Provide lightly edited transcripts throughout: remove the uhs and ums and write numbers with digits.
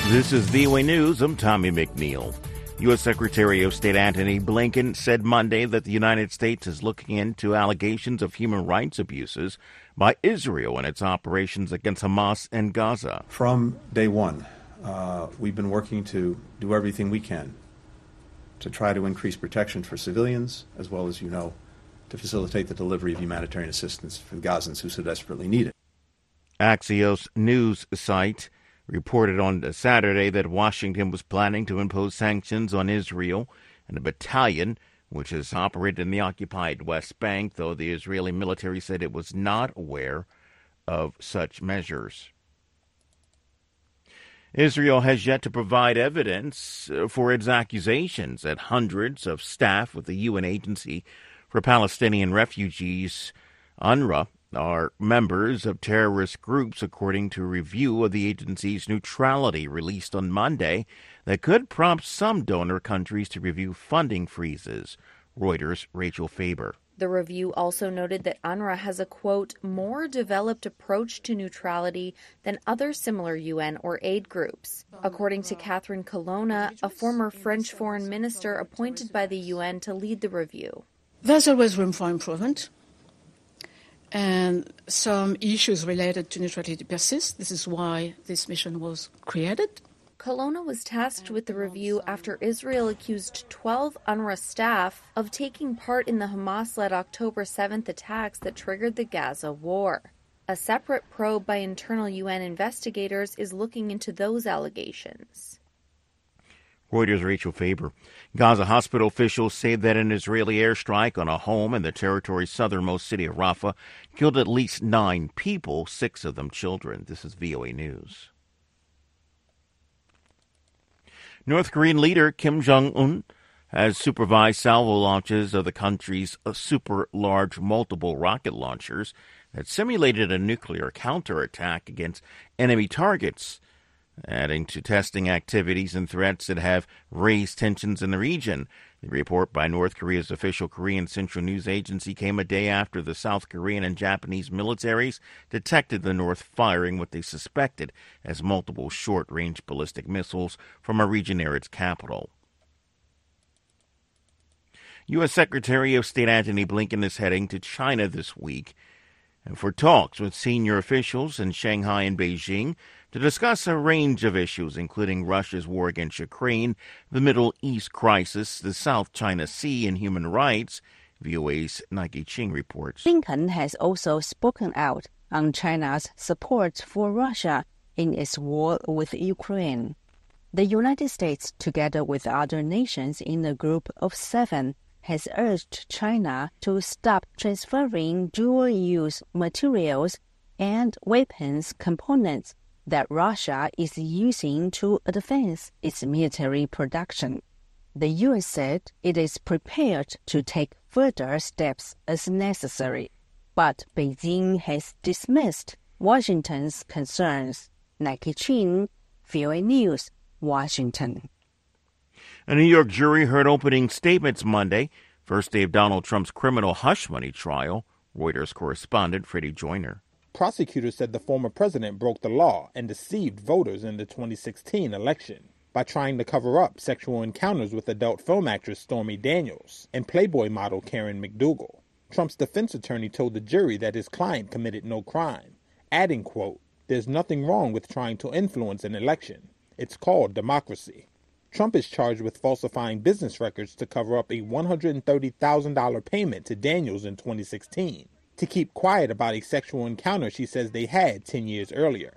This is VOA News. I'm Tommy McNeil. U.S. Secretary of State Antony Blinken said Monday that the United States is looking into allegations of human rights abuses by Israel in its operations against Hamas and Gaza. From day one, we've been working to do everything we can to try to increase protection for civilians, as well as, to facilitate the delivery of humanitarian assistance for the Gazans who so desperately need it. Axios news site reported on Saturday that Washington was planning to impose sanctions on Israel and a battalion which has operated in the occupied West Bank, though the Israeli military said it was not aware of such measures. Israel has yet to provide evidence for its accusations that hundreds of staff with the UN Agency for Palestinian Refugees, UNRWA, are members of terrorist groups, according to a review of the agency's neutrality released on Monday that could prompt some donor countries to review funding freezes. Reuters' Rachel Faber. The review also noted that UNRWA has a, quote, more developed approach to neutrality than other similar UN or aid groups. According to Catherine Colonna, a former French foreign minister appointed by the UN to lead the review. There's always room for improvement. And some issues related to neutrality persist. This is why this mission was created. Colonna was tasked with the review after Israel accused 12 UNRWA staff of taking part in the Hamas-led October 7th attacks that triggered the Gaza war. A separate probe by internal UN investigators is looking into those allegations. Reuters' Rachel Faber. Gaza hospital officials say that an Israeli airstrike on a home in the territory's southernmost city of Rafah killed at least 9 people, 6 of them children. This is VOA News. North Korean leader Kim Jong-un has supervised salvo launches of the country's super large multiple rocket launchers that simulated a nuclear counterattack against enemy targets, adding to testing activities and threats that have raised tensions in the region. The report by North Korea's official Korean Central News Agency came a day after the South Korean and Japanese militaries detected the North firing what they suspected as multiple short-range ballistic missiles from a region near its capital. U.S. Secretary of State Antony Blinken is heading to China this week for talks with senior officials in Shanghai and Beijing to discuss a range of issues, including Russia's war against Ukraine, the Middle East crisis, the South China Sea, and human rights. VOA's Nike Ching reports. Blinken has also spoken out on China's support for Russia in its war with Ukraine. The United States, together with other nations in a group of 7, has urged China to stop transferring dual-use materials and weapons components that Russia is using to advance its military production. The U.S. said it is prepared to take further steps as necessary, but Beijing has dismissed Washington's concerns. Nike Chin, VOA News, Washington. A New York jury heard opening statements Monday, first day of Donald Trump's criminal hush money trial. Reuters correspondent Freddie Joyner. Prosecutors said the former president broke the law and deceived voters in the 2016 election by trying to cover up sexual encounters with adult film actress Stormy Daniels and Playboy model Karen McDougal. Trump's defense attorney told the jury that his client committed no crime, adding, quote, "There's nothing wrong with trying to influence an election. It's called democracy." Trump is charged with falsifying business records to cover up a $130,000 payment to Daniels in 2016 to keep quiet about a sexual encounter she says they had 10 years earlier.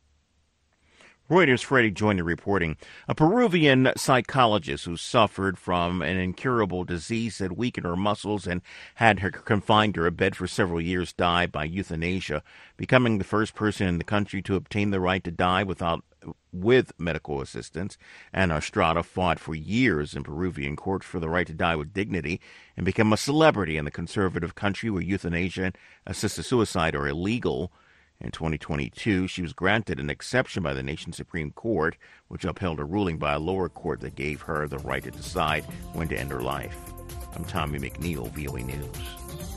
Reuters' Freddie Joyner reporting. A Peruvian psychologist who suffered from an incurable disease that weakened her muscles and had her confined to a bed for several years died by euthanasia, becoming the first person in the country to obtain the right to die with medical assistance. Ana Estrada fought for years in Peruvian courts for the right to die with dignity and become a celebrity in the conservative country where euthanasia and assisted suicide are illegal. In 2022, she was granted an exception by the nation's Supreme Court, which upheld a ruling by a lower court that gave her the right to decide when to end her life. I'm Tommy McNeil, VOA News.